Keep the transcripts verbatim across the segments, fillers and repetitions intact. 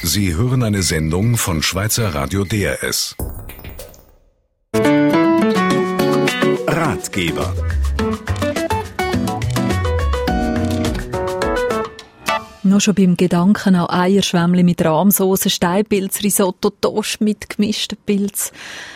Sie hören eine Sendung von Schweizer Radio D R S. Ratgeber. Noch schon beim Gedanken an Eierschwämmli mit Rahmsauce, Steinpilz, Risotto, Toast mit gemischten Pilz.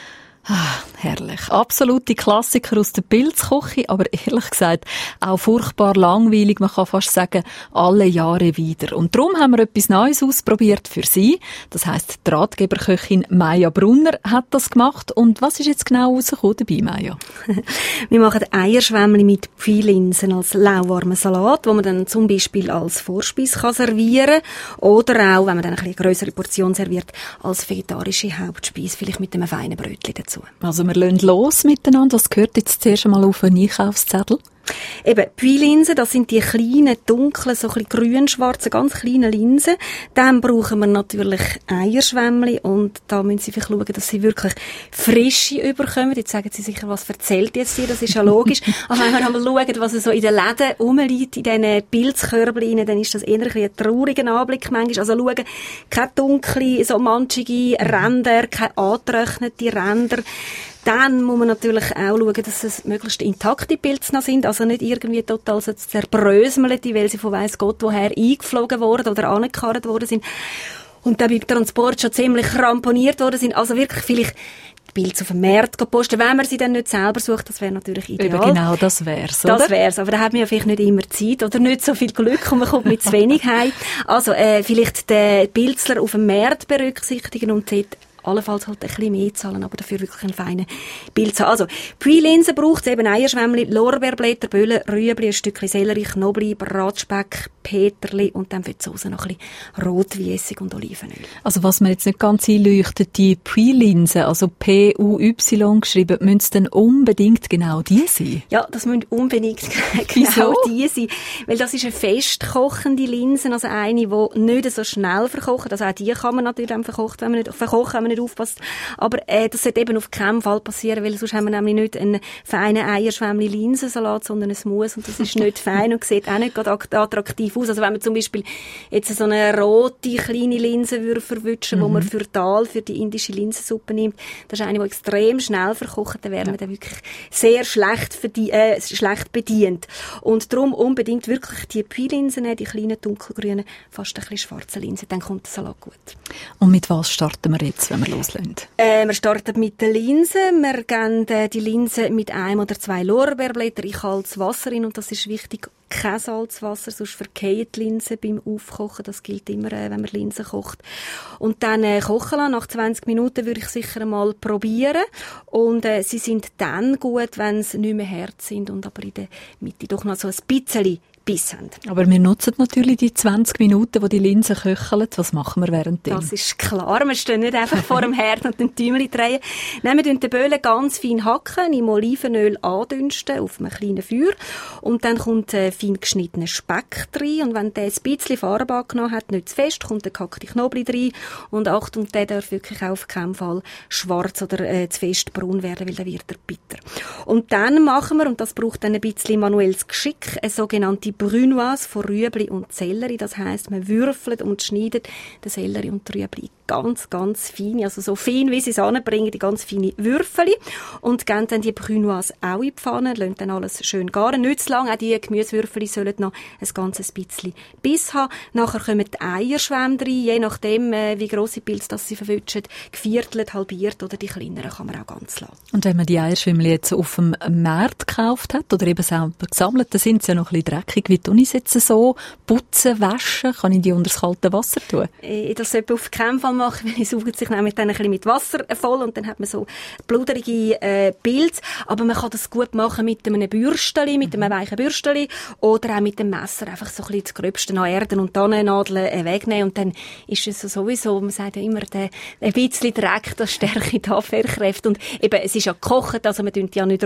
Ah, herrlich. Absolute Klassiker aus der Pilzküche, aber ehrlich gesagt auch furchtbar langweilig. Man kann fast sagen, alle Jahre wieder. Und darum haben wir etwas Neues ausprobiert für Sie. Das heisst, die Ratgeberköchin Maja Brunner hat das gemacht. Und was ist jetzt genau rausgekommen dabei, Maja? Wir machen Eierschwämmli mit Pfeilinsen als lauwarmen Salat, wo man dann zum Beispiel als Vorspeise kann servieren kann. Oder auch, wenn man dann eine größere Portion serviert, als vegetarische Hauptspeise, vielleicht mit einem feinen Brötchen dazu. Also wir legen los miteinander. Was gehört jetzt zuerst einmal auf einen Einkaufszettel? Eben, Pfeilinsen, das sind die kleinen, dunklen, so ein bisschen grün-schwarzen, ganz kleinen Linsen. Dann brauchen wir natürlich Eierschwämmli und da müssen Sie vielleicht schauen, dass Sie wirklich frische überkommen. Jetzt sagen Sie sicher, was erzählt jetzt hier? Das ist ja logisch. Aber wenn wir einmal schauen, was so in den Läden rumliegt, in diesen Pilzkörbchen, dann ist das eher ein, ein trauriger Anblick manchmal. Also schauen, keine dunklen, so manchige Ränder, keine angetrocknete Ränder. Dann muss man natürlich auch schauen, dass es möglichst intakte Pilze noch sind, also nicht irgendwie total so zerbröselte, weil sie von weiss Gott woher eingeflogen worden oder angekarrt worden sind und dann beim Transport schon ziemlich ramponiert worden sind. Also wirklich vielleicht die Pilze auf dem Markt posten, wenn man sie dann nicht selber sucht, das wäre natürlich ideal. Eben genau, das wär's, oder? Das wär's, aber da hat man ja vielleicht nicht immer Zeit oder nicht so viel Glück und man kommt mit zu wenig heim. Also äh, vielleicht den Pilzler auf dem Markt berücksichtigen und dort allenfalls halt ein bisschen mehr zahlen, aber dafür wirklich einen feinen Pilz haben. Also, Pfeilinsen braucht es eben Eierschwämmli, Lorbeerblätter, Böllen, Rüebli, ein Stückchen Sellerie, Knoblauch, Bratspeck, Peterli und dann für die Soße noch ein bisschen Rotweiessig und Olivenöl. Also was mir jetzt nicht ganz einleuchtet, die Pfeilinsen, also P U Y geschrieben, müssen es denn unbedingt genau die sein? Ja, das müssen unbedingt genau die sein, weil das ist eine festkochende Linse, also eine, die nicht so schnell verkocht. Also auch die kann man natürlich dann verkochen, wenn man nicht, verkochen, wenn man nicht aufpasst. Aber äh, das sollte eben auf keinen Fall passieren, weil sonst haben wir nämlich nicht einen feinen Eierschwämmli-Linsensalat, sondern ein Mousse und das ist nicht fein und sieht auch nicht gerade attraktiv aus. Also wenn man zum Beispiel jetzt so eine rote, kleine Linse würde verwutschen, mhm. wo man für Dal, für die indische Linsensuppe nimmt, das ist eine, die extrem schnell verkocht, dann wäre ja. man dann wirklich sehr schlecht, verdient, äh, schlecht bedient. Und darum unbedingt wirklich die Pfeilinsen nehmen, die kleinen, dunkelgrünen, fast ein bisschen schwarzen Linsen, dann kommt der Salat gut. Und mit was starten wir jetzt, wenn wir loslegen? Äh, wir starten mit den Linsen. Wir geben äh, die Linsen mit einem oder zwei Lorbeerblättern in kaltes Wasser rein und das ist wichtig, kein Salzwasser, sonst verkehren die Linsen beim Aufkochen. Das gilt immer, äh, wenn man Linsen kocht. Und dann äh, kochen lassen. Nach zwanzig Minuten würde ich sicher mal probieren. Und äh, sie sind dann gut, wenn sie nicht mehr hart sind und aber in der Mitte doch noch so ein bisschen Biss haben. Aber wir nutzen natürlich die zwanzig Minuten, wo die Linsen köcheln. Was machen wir währenddem? Das ist klar. Wir stehen nicht einfach vor dem Herd und den Tümmeli drehen. Nehmen wir den Böllen ganz fein hacken, im Olivenöl andünsten auf einem kleinen Feuer. Und dann kommt äh, fein geschnittener Speck rein. Und wenn der ein bisschen Farbe angenommen hat, nicht zu fest, kommt der gehackte Knoblauch rein. Und Achtung, der darf wirklich auf keinen Fall schwarz oder äh, zu fest braun werden, weil dann wird er bitter. Und dann machen wir, und das braucht dann ein bisschen manuelles Geschick, eine sogenannte Brunoise von Rüebli und Sellerie. Das heisst, man würfelt und schneidet den Sellerie und die Rüebli ganz, ganz fein, also so fein, wie sie es anbringen, die ganz feine Würfel. Und geben dann die Brunoise auch in die Pfanne, lassen dann alles schön garen. Nicht zu lang, auch die Gemüsewürfel sollen noch ein ganzes bisschen Biss haben. Nachher kommen die Eierschwämme rein, je nachdem, wie grosse Pilze das sie verwutschen, geviertelt, halbiert oder die kleineren kann man auch ganz lassen. Und wenn man die Eierschwämme jetzt auf dem Markt gekauft hat oder eben selber gesammelt, dann sind sie ja noch ein bisschen dreckig. Wie tue ich sie jetzt so? Putzen, waschen? Kann ich die unter das kalte Wasser tun? Das sollte auf keinen Fall machen, weil ich sauge sich nämlich dann ein bisschen mit Wasser voll und dann hat man so bluderige äh, Pilze. Aber man kann das gut machen mit einem Bürsteli, mit einem weichen Bürsteli oder auch mit dem Messer einfach so ein bisschen das Gröbste an Erden und Tannennadeln äh, wegnehmen und dann ist es sowieso, man sagt ja immer, der, ein bisschen Dreck, das stärkt die Abwehrkräfte und eben, es ist ja gekocht, also man tut ja nicht roh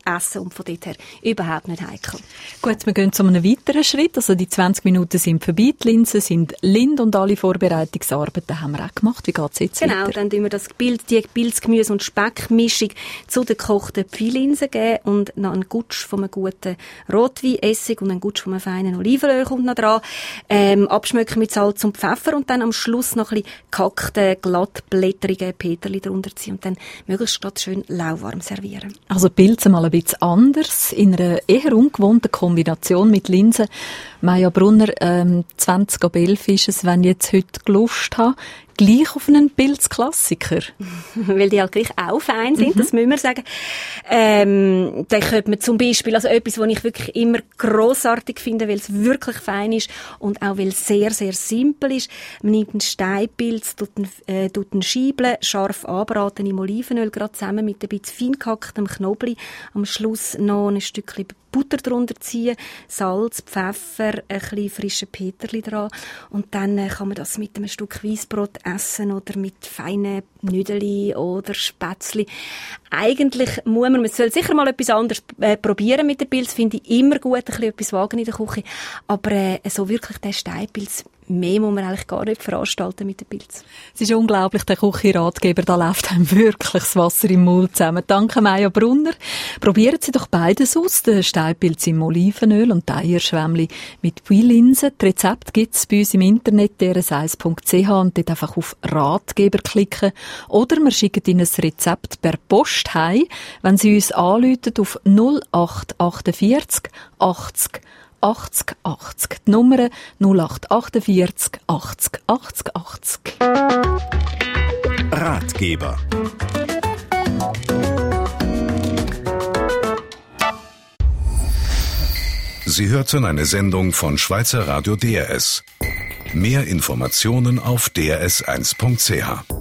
essen und von dort her überhaupt nicht heikel. Gut, wir gehen zu einem weiteren Schritt. Also die zwanzig Minuten sind vorbei, die Linsen sind lind und alle Vorbereitungsarbeiten haben wir auch gemacht. Wie geht es jetzt genau, weiter? Genau, dann tun wir das Bild, die Pilzgemüse- und Speckmischung zu den gekochten Pfeilinsen geben und noch einen Gutsch von einem guten Rotweinessig und einen Gutsch von einem feinen Olivenöl kommt noch dran. Ähm, abschmecken mit Salz und Pfeffer und dann am Schluss noch ein bisschen gehackte, glattblättrige Peterli drunter ziehen und dann möglichst gerade schön lauwarm servieren. Also Pilze mal ein bisschen anders, in einer eher ungewohnten Kombination mit Linsen. Maja Brunner, ähm, zwanzig ab elf ist es, wenn ich jetzt heute Lust habe, gleich auf einen Pilzklassiker. Weil die halt gleich auch fein sind, mhm. das müssen wir sagen. Ähm, dann könnte man zum Beispiel, also etwas, was ich wirklich immer grossartig finde, weil es wirklich fein ist und auch weil es sehr, sehr simpel ist. Man nimmt einen Steinpilz, tut ihn, äh, tut ihn scheibeln, scharf anbraten im Olivenöl, gerade zusammen mit ein bisschen fein gehacktem Knoblauch. Am Schluss noch ein Stückchen Butter drunter ziehen, Salz, Pfeffer, ein bisschen frische Peterli dran und dann äh, kann man das mit einem Stück Weissbrot essen oder mit feinen Nüdeli oder Spätzli. Eigentlich muss man, man soll sicher mal etwas anderes äh, probieren mit dem Pilz, finde ich immer gut, ein bisschen etwas wagen in der Küche, aber äh, so wirklich den Steinpilz, mehr muss man eigentlich gar nicht veranstalten mit dem Pilz. Es ist unglaublich, der Küchenratgeber, da läuft einem wirklich das Wasser im Mund zusammen. Danke, Maja Brunner. Probieren Sie doch beides aus, den Steinpilz im Olivenöl und die Eierschwämmli mit Pfeilinsen. Die Rezepte gibt es bei uns im Internet, d r s eins punkt c h, und dort einfach auf Ratgeber klicken. Oder wir schicken Ihnen ein Rezept per Post heim, wenn Sie uns anrufen auf null acht achtundvierzig achtzig achtzig achtzig. Die Nummer null acht achtundvierzig achtzig achtzig achtzig. Ratgeber. Sie hörten eine Sendung von Schweizer Radio D R S. Mehr Informationen auf d r s eins punkt c h.